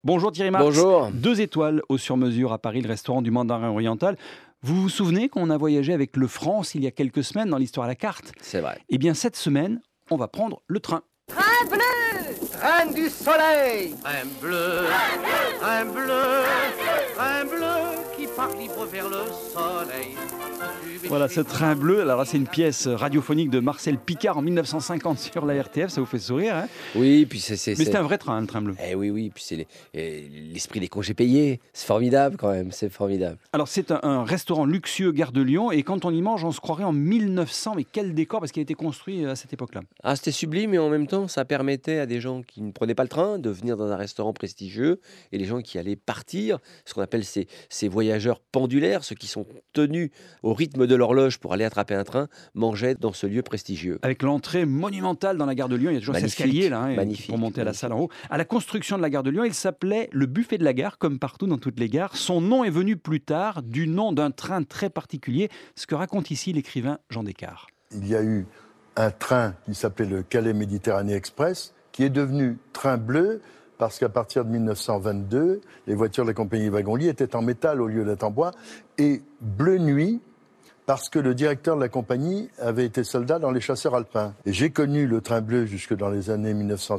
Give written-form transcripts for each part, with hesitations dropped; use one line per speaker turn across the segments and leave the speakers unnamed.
Bonjour Thierry Marx.
Bonjour.
2 étoiles au sur-mesure à Paris, le restaurant du Mandarin Oriental. Vous vous souvenez qu'on a voyagé avec le France il y a quelques semaines dans l'histoire à la carte?
C'est vrai.
Eh bien cette semaine, on va prendre le train.
Train bleu, train du soleil, train bleu, train bleu, train bleu qui part libre vers le soleil.
Voilà, ce train bleu, alors là, c'est une pièce radiophonique de Marcel Picard en 1950 sur la RTF, ça vous fait sourire, hein?
Oui, puis
Mais c'est un vrai train, le train bleu.
oui, puis c'est l'esprit des congés payés. C'est formidable quand même, c'est formidable.
Alors c'est un restaurant luxueux gare de Lyon, et quand on y mange, on se croirait en 1900, mais quel décor, parce qu'il a été construit à cette époque-là.
Ah, c'était sublime et en même temps, ça permettait à des gens qui ne prenaient pas le train de venir dans un restaurant prestigieux et les gens qui allaient partir, ce qu'on appelle ces voyageurs pendulaires, ceux qui sont tenus au rythme de l'horloge pour aller attraper un train, mangeaient dans ce lieu prestigieux.
Avec l'entrée monumentale dans la gare de Lyon, il y a toujours cet
Magnifique,
escalier là,
magnifique,
pour monter à la
magnifique.
salle en haut. À la construction de la gare de Lyon, il s'appelait le buffet de la gare, comme partout dans toutes les gares. Son nom est venu plus tard du nom d'un train très particulier, ce que raconte ici l'écrivain Jean Descartes.
Il y a eu un train qui s'appelait le Calais Méditerranée Express, qui est devenu train bleu, parce qu'à partir de 1922, les voitures de la compagnie Wagon-Lit étaient en métal au lieu d'être en bois, et bleu nuit, parce que le directeur de la compagnie avait été soldat dans les chasseurs alpins. Et j'ai connu le train bleu jusque dans les années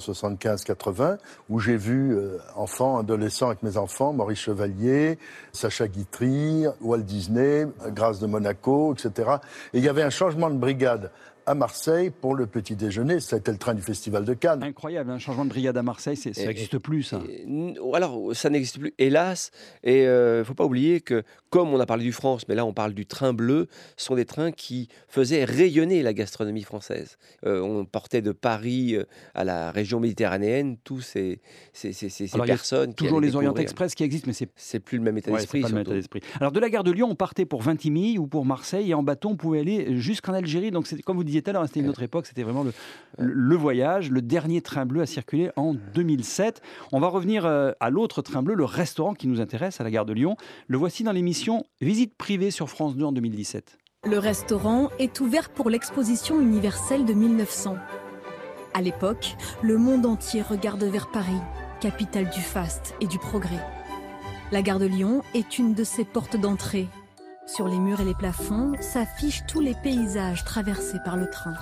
1975-80, où j'ai vu, enfant, adolescent avec mes enfants, Maurice Chevalier, Sacha Guitry, Walt Disney, Grâce de Monaco, etc. Et il y avait un changement de brigade à Marseille pour le petit déjeuner. C'était le train du Festival de Cannes.
Incroyable, un changement de brigade à Marseille, ça n'existe plus ça.
Alors, ça n'existe plus, hélas. Et il ne faut pas oublier que, comme on a parlé du France, mais là on parle du train bleu, ce sont des trains qui faisaient rayonner la gastronomie française. On portait de Paris à la région méditerranéenne tous ces
Alors, il y a
personnes qui
toujours
allaient
les Orient
découvrir.
Express qui existent, mais
C'est plus le même état
ouais,
d'esprit.
c'est pas le même état
surtout.
d'esprit. Alors de la gare de Lyon, on partait pour Vintimille ou pour Marseille, et en bateau, on pouvait aller jusqu'en Algérie. Donc comme vous disiez tout à l'heure, c'était une autre époque, c'était vraiment le voyage. Le dernier train bleu a circulé en 2007. On va revenir à l'autre train bleu, le restaurant qui nous intéresse à la gare de Lyon. Le voici dans l'émission Visite privée sur France 2 en 2017.
Le restaurant est ouvert pour l'exposition universelle de 1900. À l'époque, le monde entier regarde vers Paris, capitale du faste et du progrès. La gare de Lyon est une de ses portes d'entrée. Sur les murs et les plafonds s'affichent tous les paysages traversés par le train.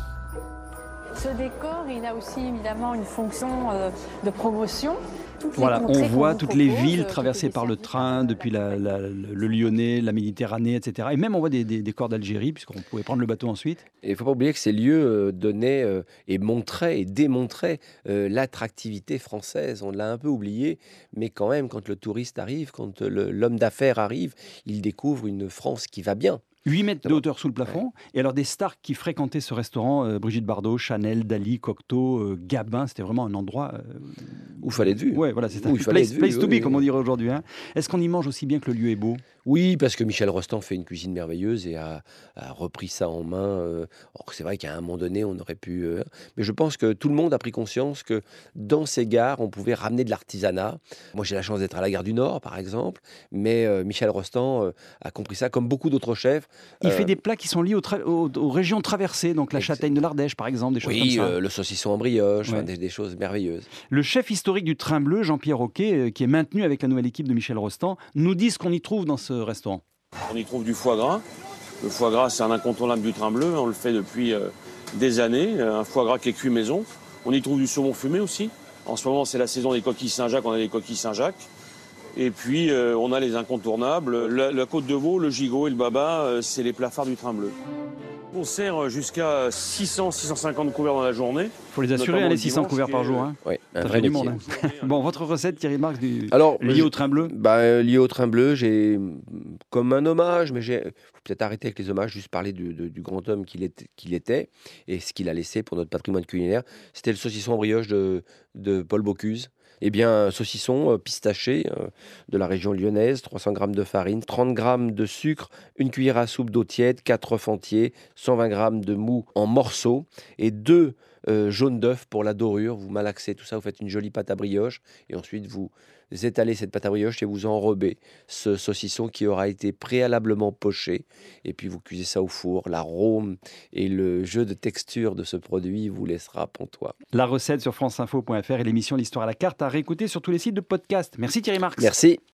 Ce décor, il a aussi évidemment une fonction de promotion. Toutes les
Voilà, on
contrées qu'on
voit
vous
toutes les
propose,
villes
toutes
traversées
les
par le
desservies
train, depuis le Lyonnais, la Méditerranée, etc. Et même on voit des décors d'Algérie, puisqu'on pouvait prendre le bateau ensuite.
Et il ne faut pas oublier que ces lieux donnaient et montraient et démontraient l'attractivité française. On l'a un peu oublié, mais quand même, quand le touriste arrive, quand l'homme d'affaires arrive, il découvre une France qui va bien.
8 mètres de hauteur sous le plafond. Et alors des stars qui fréquentaient ce restaurant, Brigitte Bardot, Chanel, Dali, Cocteau, Gabin, c'était vraiment un endroit...
Où il fallait être vu.
Ouais, voilà, c'est un
Où il fallait
place,
être vu,
place to be,
oui.
comme on dirait aujourd'hui, hein. Est-ce qu'on y mange aussi bien que le lieu est beau?
Oui, parce que Michel Rostand fait une cuisine merveilleuse et a repris ça en main. Or, c'est vrai qu'à un moment donné, on aurait pu... mais je pense que tout le monde a pris conscience que dans ces gares, on pouvait ramener de l'artisanat. Moi, j'ai la chance d'être à la gare du Nord, par exemple, mais Michel Rostand a compris ça, comme beaucoup d'autres chefs.
Il fait des plats qui sont liés aux régions traversées, donc la
Exact.
châtaigne de l'Ardèche, par exemple, des choses
Oui,
comme ça.
le saucisson en brioche,
Ouais.
enfin, des choses merveilleuses.
Le chef historique du Train Bleu, Jean-Pierre Roquet, qui est maintenu avec la nouvelle équipe de Michel Rostand, nous dit ce qu'on y trouve dans ce restaurant.
On y trouve du foie gras. Le foie gras, c'est un incontournable du train bleu. On le fait depuis des années. Un foie gras qui est cuit maison. On y trouve du saumon fumé aussi. En ce moment, c'est la saison des coquilles Saint-Jacques. On a des coquilles Saint-Jacques. Et puis, on a les incontournables. La côte de veau, le gigot et le baba, c'est les plats phares du train bleu. On sert jusqu'à 600-650 couverts dans la journée.
Il faut les assurer,
Notamment
les
le
600
dimanche,
couverts
qui
par
est,
jour. Hein.
Oui, un
Ça
vrai
fait du
métier.
monde. Hein. Bon, votre recette, Thierry Marx,
Alors,
liée au Train Bleu?
Lié au train bleu, j'ai comme un hommage, mais faut peut-être arrêter avec les hommages, juste parler du grand homme qu'il était et ce qu'il a laissé pour notre patrimoine culinaire. C'était le saucisson en brioche de Paul Bocuse. Eh bien, saucisson pistaché de la région lyonnaise, 300 g de farine, 30 g de sucre, une cuillère à soupe d'eau tiède, 4 œufs entiers, 120 g de mou en morceaux et 2 jaune d'œuf pour la dorure. Vous malaxez tout ça, vous faites une jolie pâte à brioche et ensuite vous étalez cette pâte à brioche et vous enrobez ce saucisson qui aura été préalablement poché et puis vous cuisez ça au four. L'arôme et le jeu de texture de ce produit vous laissera pantois.
La recette sur franceinfo.fr et l'émission L'Histoire à la carte à réécouter sur tous les sites de podcast. Merci Thierry Marx.
Merci.